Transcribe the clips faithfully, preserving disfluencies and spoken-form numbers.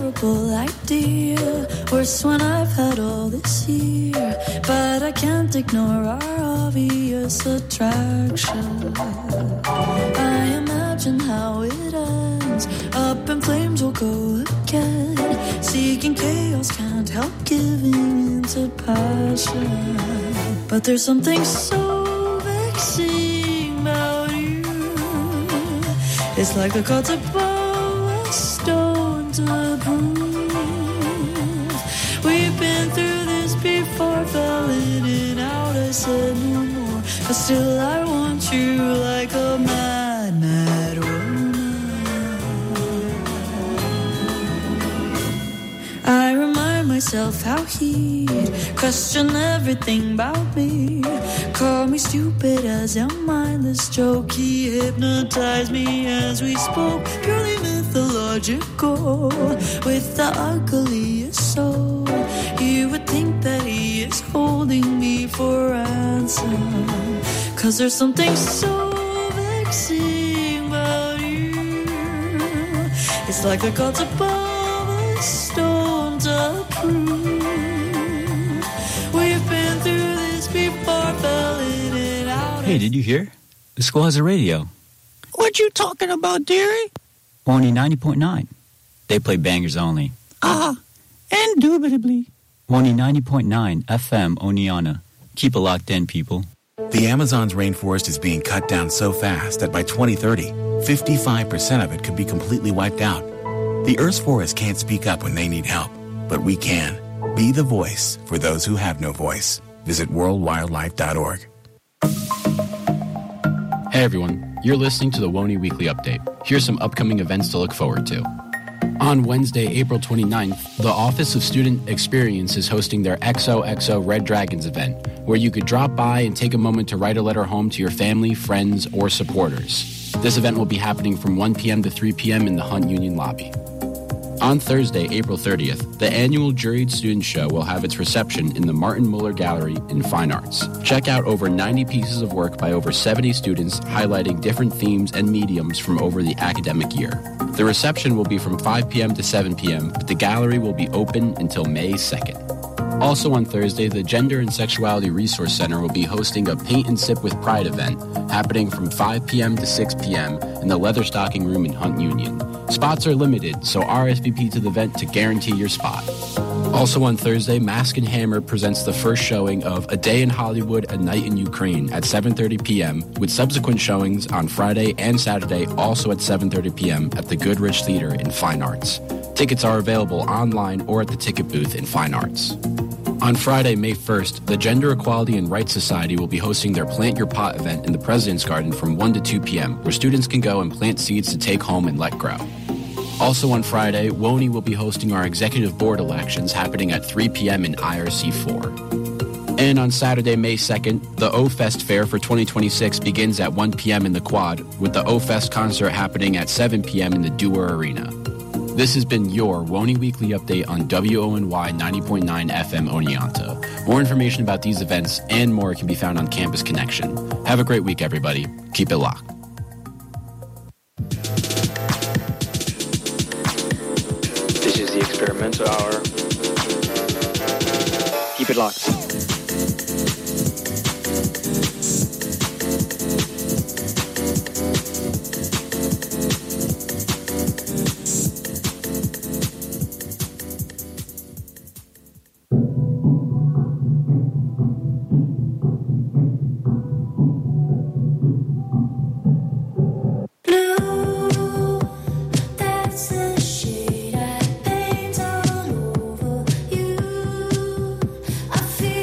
terrible idea. Worse when I've had all this year. But I can't ignore our obvious attraction. I imagine how it ends. Up in flames we'll go again. Seeking chaos, can't help giving into passion. But there's something so vexing about you. It's like the gods above a stone to prove. We've been through this before, fell in and out, I said no more. But still I want you like a mad, mad woman. I remind myself how he questioned everything about me. Call me stupid as a mindless joke. He hypnotized me as we spoke, purely mythological, with the ugliest soul. You would think that he is holding me for ransom, 'cause there's something so vexing about you. It's like the gods above a stone to prove. We've been through this before, fell in and out. Hey, did you hear? The school has a radio. What you talking about, dearie? Only ninety point nine. They play bangers only. Ah, indubitably. Only ninety point nine F M Oneonta. Keep it locked in, people. The Amazon's rainforest is being cut down so fast that by twenty thirty, fifty-five percent of it could be completely wiped out. The Earth's forests can't speak up when they need help, but we can. Be the voice for those who have no voice. Visit world wildlife dot org. Hey everyone, you're listening to the W O N Y Weekly Update. Here's some upcoming events to look forward to. On Wednesday, April twenty-ninth, the Office of Student Experience is hosting their X O X O Red Dragons event, where you could drop by and take a moment to write a letter home to your family, friends, or supporters. This event will be happening from one p.m. to three p.m. in the Hunt Union lobby. On Thursday, April thirtieth, the annual Juried Student Show will have its reception in the Martin Muller Gallery in Fine Arts. Check out over ninety pieces of work by over seventy students highlighting different themes and mediums from over the academic year. The reception will be from five p.m. to seven p.m., but the gallery will be open until May second. Also on Thursday, the Gender and Sexuality Resource Center will be hosting a Paint and Sip with Pride event happening from five p.m. to six p.m. in the Leather Stocking Room in Hunt Union. Spots are limited, so R S V P to the event to guarantee your spot. Also on Thursday, Mask and Hammer presents the first showing of A Day in Hollywood, A Night in Ukraine at seven thirty p.m., with subsequent showings on Friday and Saturday also at seven thirty p.m. at the Goodrich Theater in Fine Arts. Tickets are available online or at the ticket booth in Fine Arts. On Friday, May first, the Gender Equality and Rights Society will be hosting their Plant Your Pot event in the President's Garden from one to two p.m., where students can go and plant seeds to take home and let grow. Also on Friday, W O N Y will be hosting our Executive Board elections happening at three p.m. in I R C four. And on Saturday, May second, the O-Fest Fair for twenty twenty-six begins at one p.m. in the Quad, with the O-Fest concert happening at seven p.m. in the Dewar Arena. This has been your W O N Y Weekly Update on W O N Y ninety point nine F M Oneonta. More information about these events and more can be found on Campus Connection. Have a great week, everybody. Keep it locked. This is the Experimental Hour. Keep it locked. I feel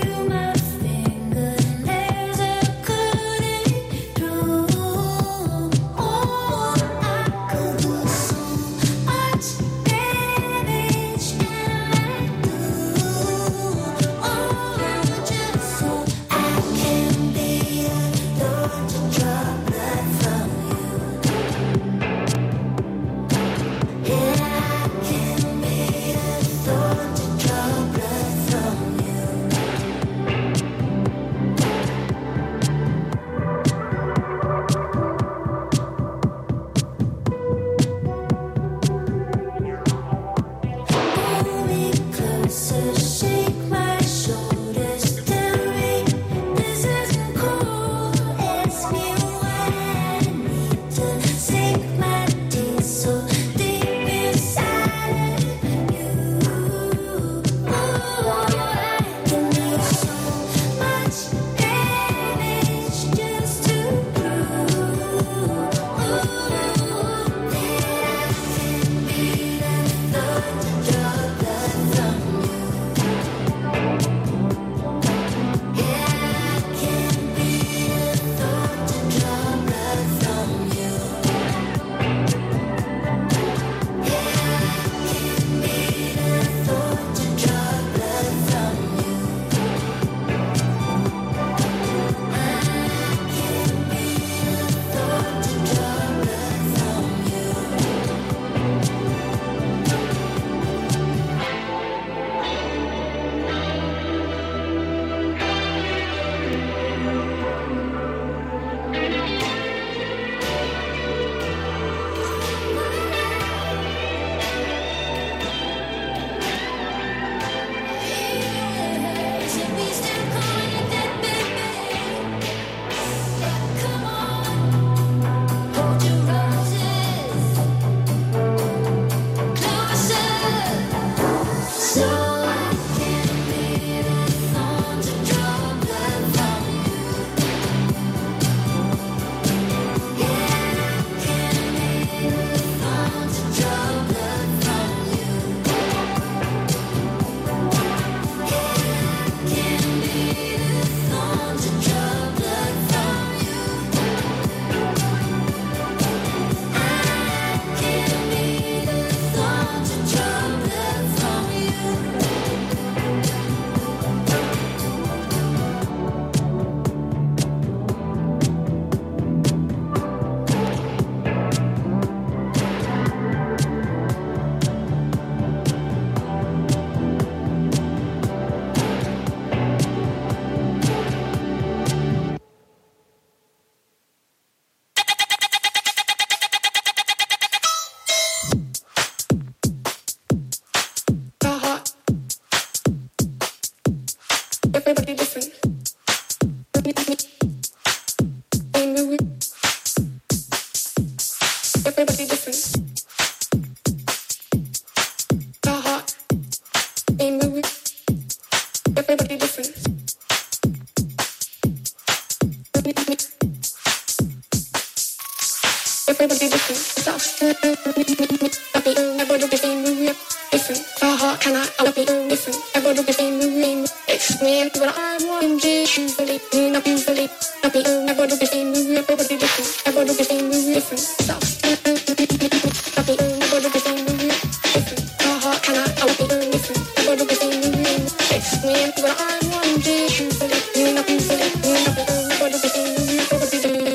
everybody different stuff. Happy, everybody different, different. How hard can I? I'll be different. Everybody different. Explain what I want to usually, not usually. Happy, everybody different, everybody different. Everybody different, different stuff. Happy, everybody different, different. How hard can I? I'll be different. Everybody different. Explain what I want to usually, not usually. Everybody different, everybody different.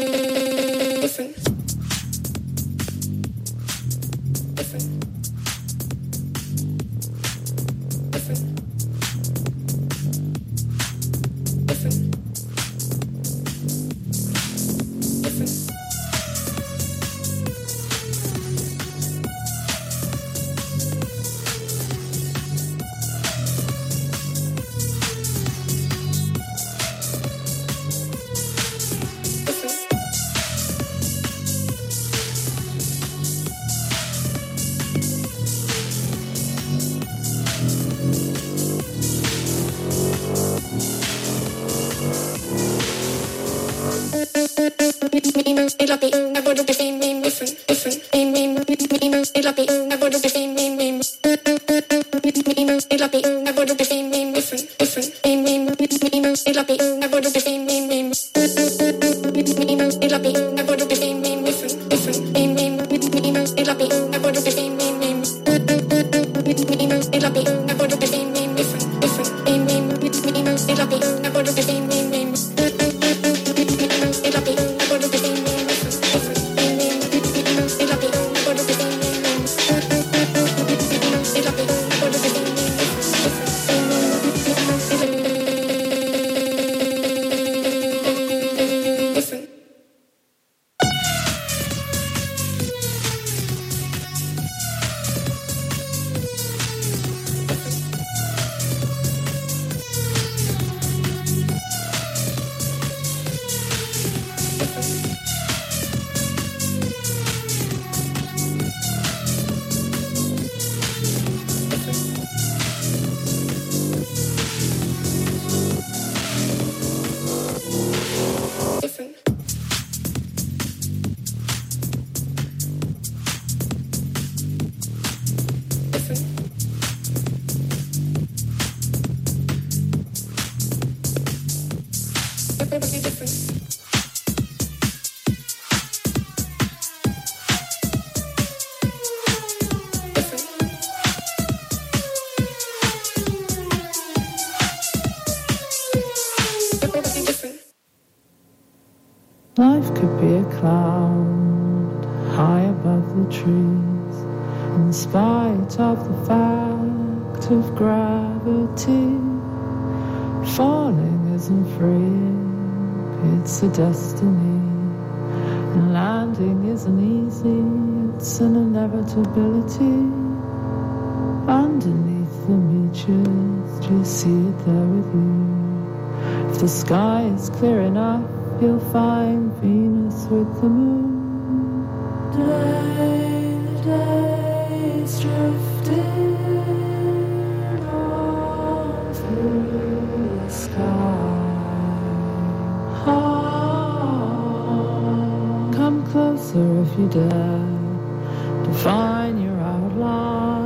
Life could be a cloud high above the trees, in spite of the fact of gravity. Falling isn't free, it's a destiny, and landing isn't easy, it's an inevitability. Underneath the meteors, do you see it there with you? If the sky is clear enough, you'll find Venus with the moon. Day to day's drifting on through the sky. Oh, come closer if you dare, define your outline.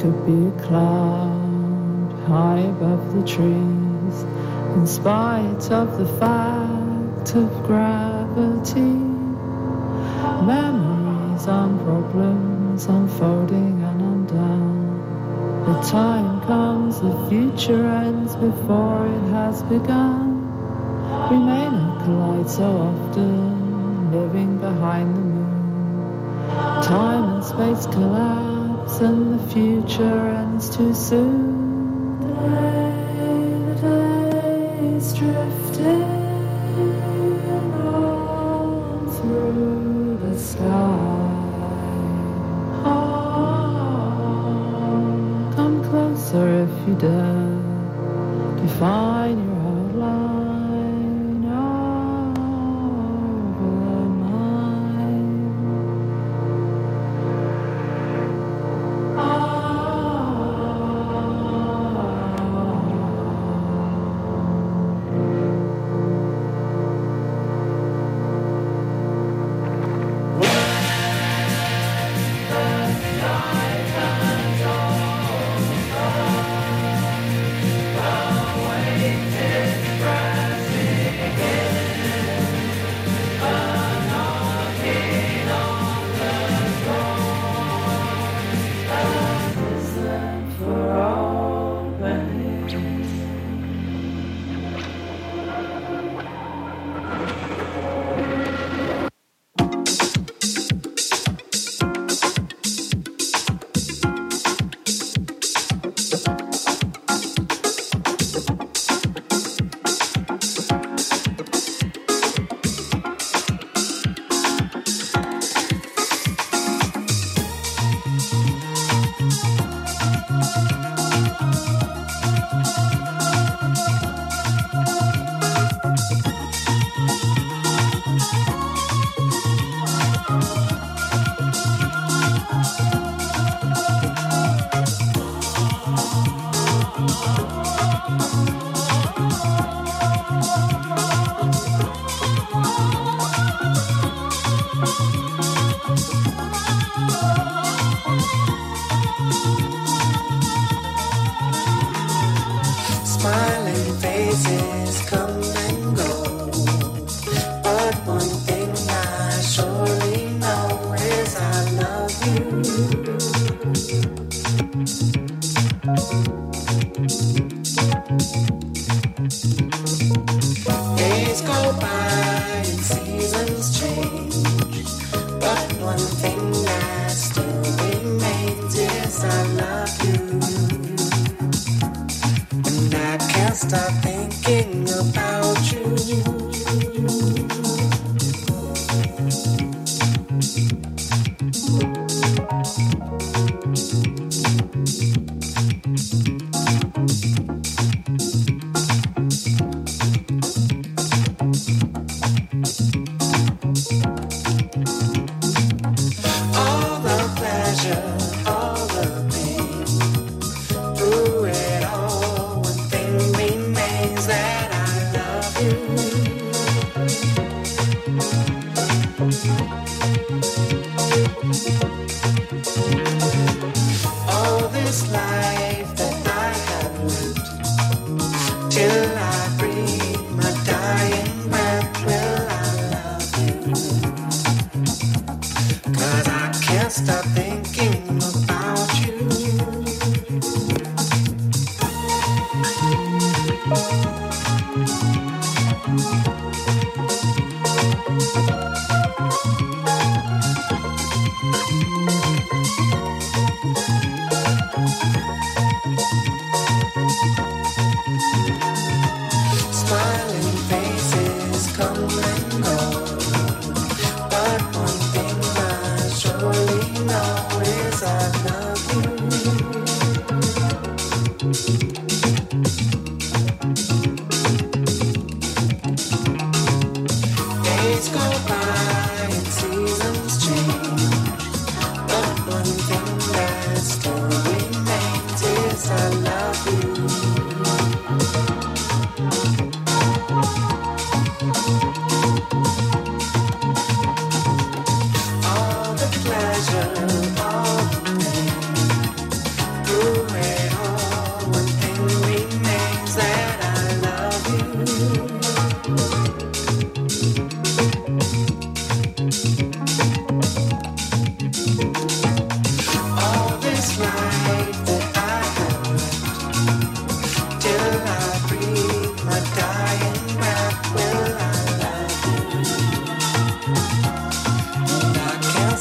could be a cloud high above the trees, in spite of the fact of gravity. Memories and problems unfolding and undone. The time comes, the future ends before it has begun. We may not collide so often, living behind the moon. Time and space collapse and the future ends too soon. The days drifting on through the sky. Closer if you dare, define your outline over mine. Smiling faces come and go, but one thing I surely know.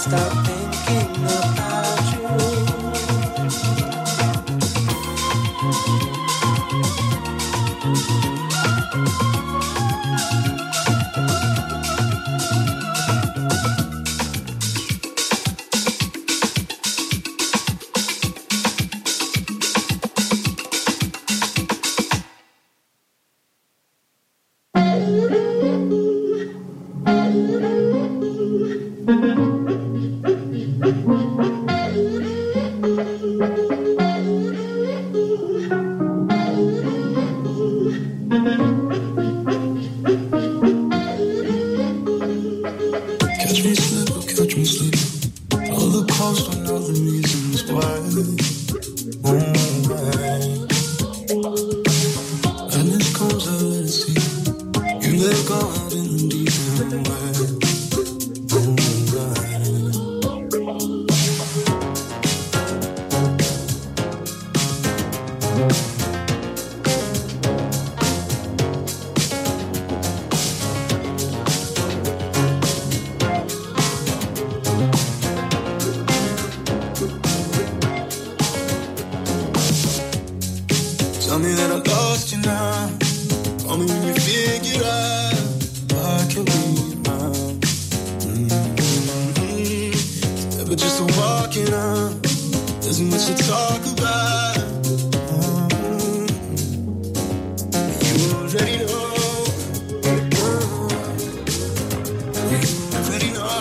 stop thinking about you. Tell me that I lost you now. Call me when you figure out I can be mine. Mm-hmm. Never just a walking out. There's much to talk about. Mm-hmm. You already know. You already know.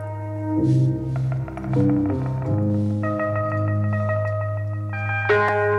Thank you.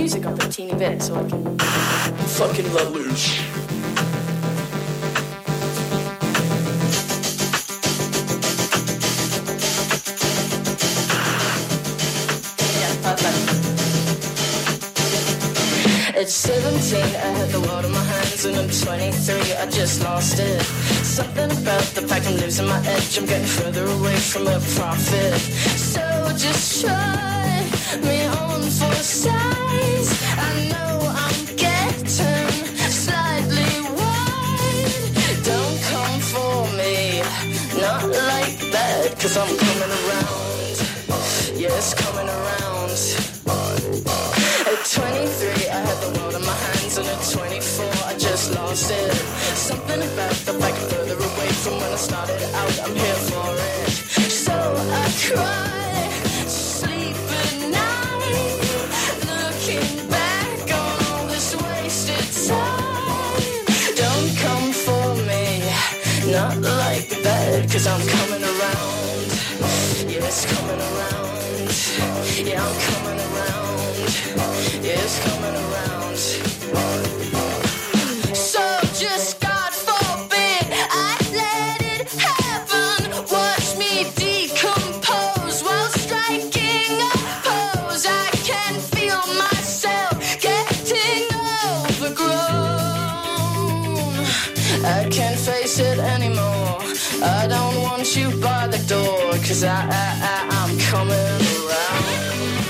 music up a teeny bit so I can fucking let loose. At seventeen, I had the world in my hands, and at twenty-three, I just lost it. Something about the fact I'm losing my edge, I'm getting further away from a profit. So just try me on for size. I know I'm getting slightly wide. Don't come for me, not like that, cause I'm coming around. Yes, coming around. At twenty-three, I had the world in my hands, and at twenty-four, I just lost it. Something about the fact I'm further away from when I started out, I'm here for it. So I cry, sleep at night, looking back on all this wasted time. Don't come for me, not like that, cause I'm coming around. Yes, coming around. Yeah, I'm coming around. Yeah, it's coming around. So just God forbid I let it happen. Watch me decompose while striking a pose. I can feel myself getting overgrown. I can't face it anymore. I don't want you by the door, cause I, I, I, I'm coming around.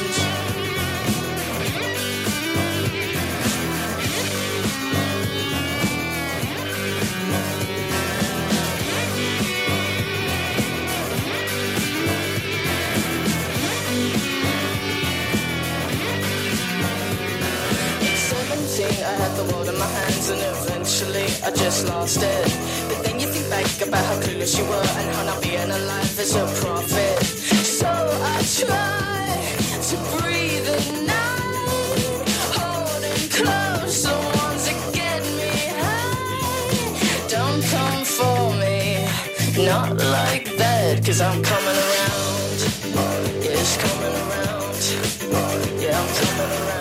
I had the world in my hands, and eventually I just lost it. But then you think back about how clueless you were and how not being alive is a profit. So I try to breathe at night, holding close the ones that get me high. Don't come for me, not like that, cause I'm coming around. Yeah, it's coming around. Yeah, I'm coming around.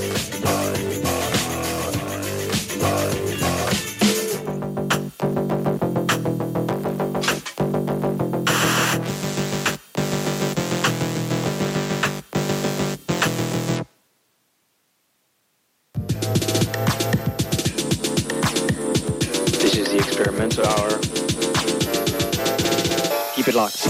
Experimental Hour. Keep it locked.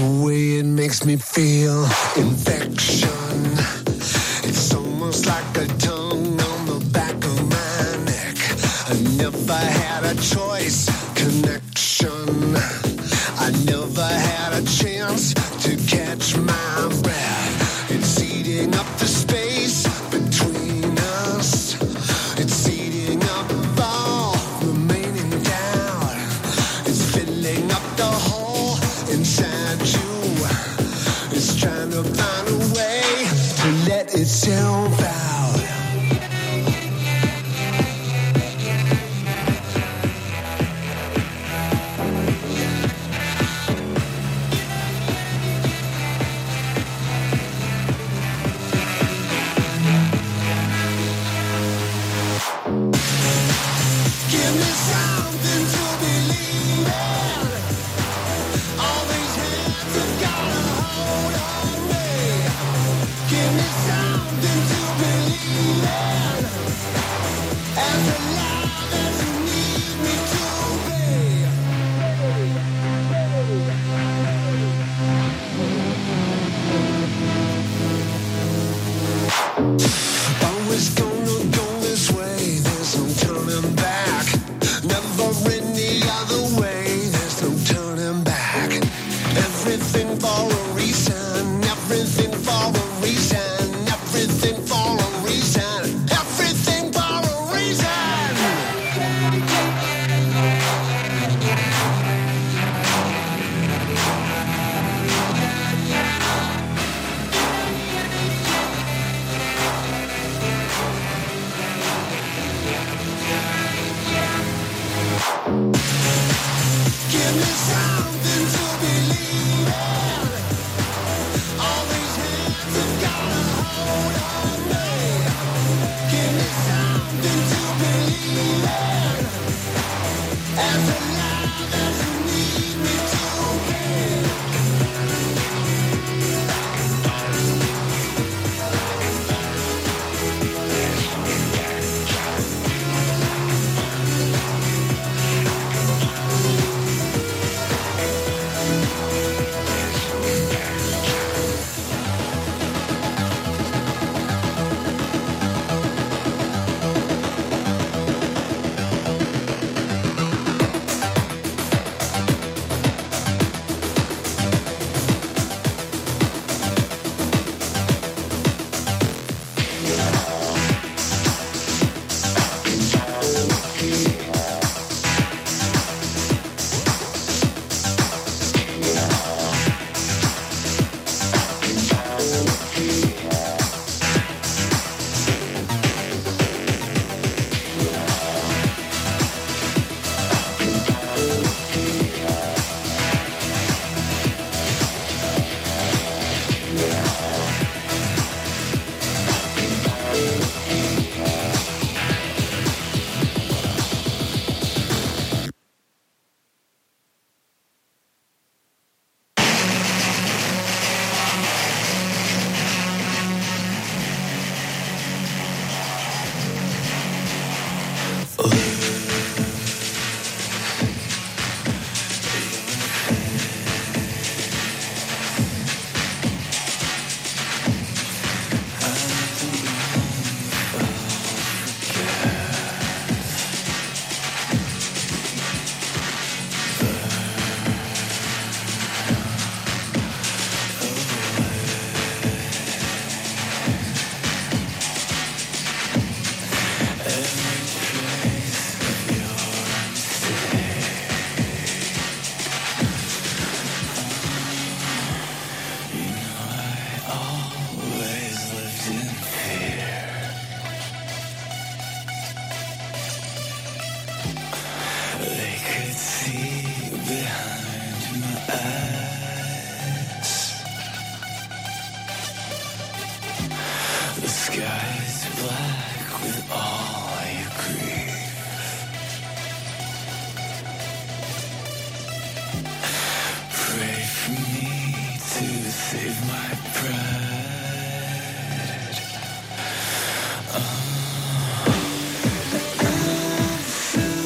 way it makes me feel. Infection. It's almost like a tongue on the back of my neck. I never had a choice. Connection. I never had a chance to catch my breath. It's eating up the space between us. It's eating up all remaining doubt. It's filling up the hole inside you. It's trying to find a way to let itself out.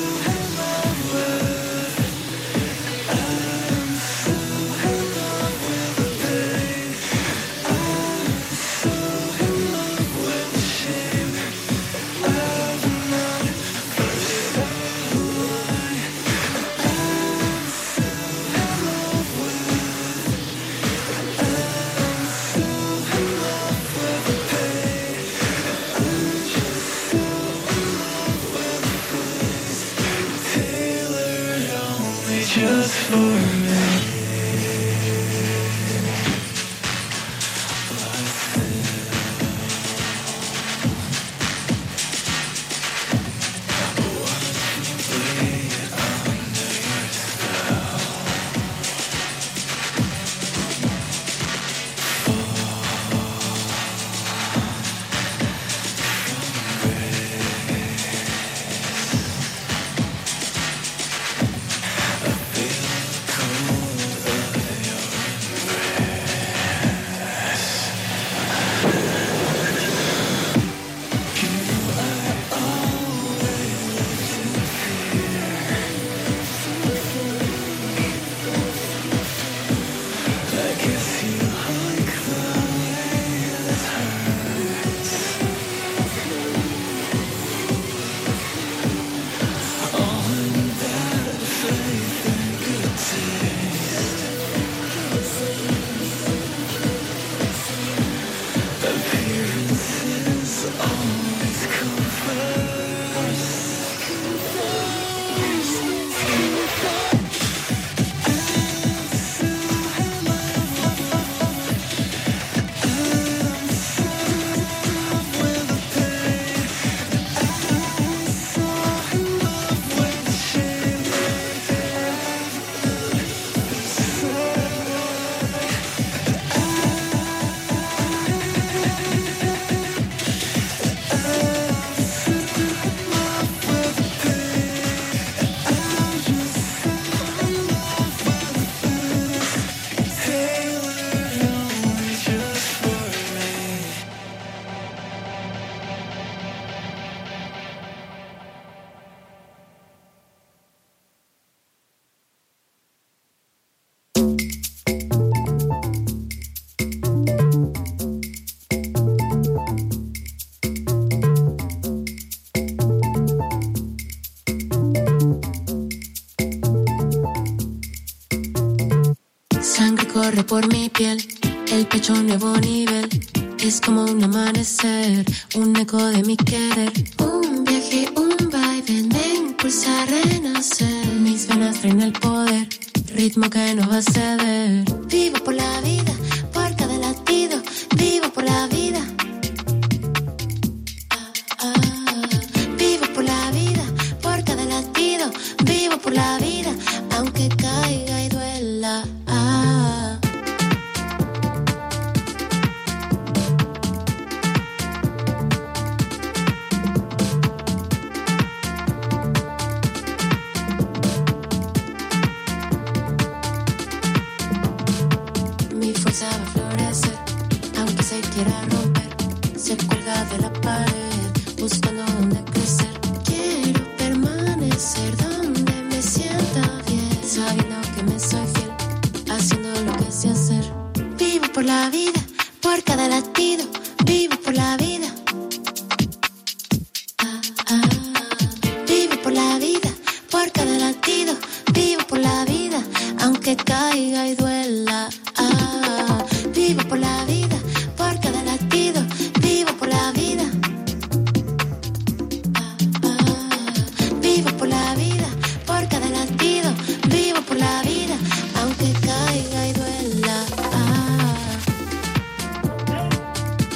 Love just for me. Corre por mi piel, el pecho a un nuevo nivel. Es como un amanecer, un eco de mi querer. Un viaje, un vaivén me impulsa a renacer. Mis venas traen el poder, ritmo que no va a ceder. Vivo por la vida, por cada latido. Vivo por la vida. Ah, ah. Vivo por la vida, por cada latido. Vivo por la vida, aunque caiga y duela. Ah. Quiera romper, se cuelga de la pared, buscando donde crecer. Quiero permanecer donde me sienta bien, sabiendo que me soy fiel, haciendo lo que sé hacer. Vivo por la vida, por cada latido, vivo por la vida. Ah, ah. Vivo por la vida, por cada latido, vivo por la vida, aunque caiga y duela. Ah, vivo por la vida. Por cada latido, vivo por la vida. Ah, ah. Vivo por la vida, por cada latido, vivo por la vida, aunque caiga y duela. Ah.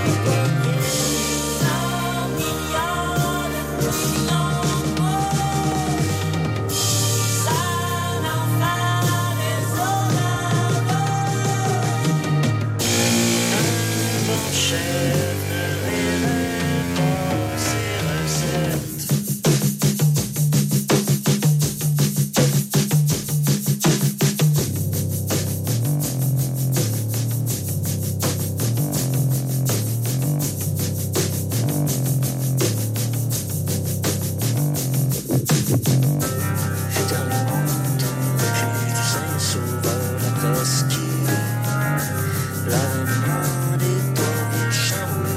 La demande est au vieux champ.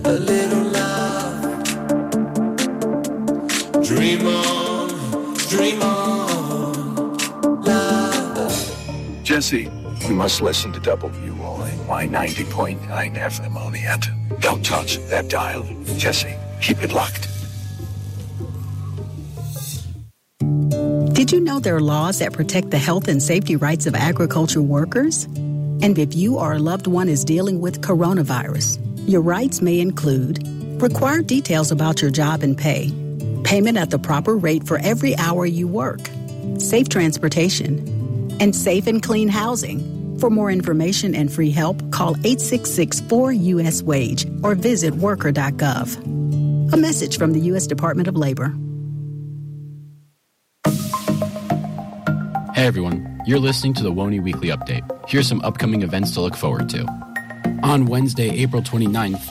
a little love. Dream on, dream on, love. Jesse, you must listen to W O N Y ninety point nine F M only at. Don't touch that dial. Jesse, keep it locked. Did you know there are laws that protect the health and safety rights of agriculture workers? And if you or a loved one is dealing with coronavirus, your rights may include required details about your job and pay, payment at the proper rate for every hour you work, safe transportation, and safe and clean housing. For more information and free help, call eight six six, four U S WAGE or visit worker dot gov. A message from the U S Department of Labor. Hey everyone, you're listening to the W O N Y Weekly Update. Here's some upcoming events to look forward to. On Wednesday, April twenty-ninth,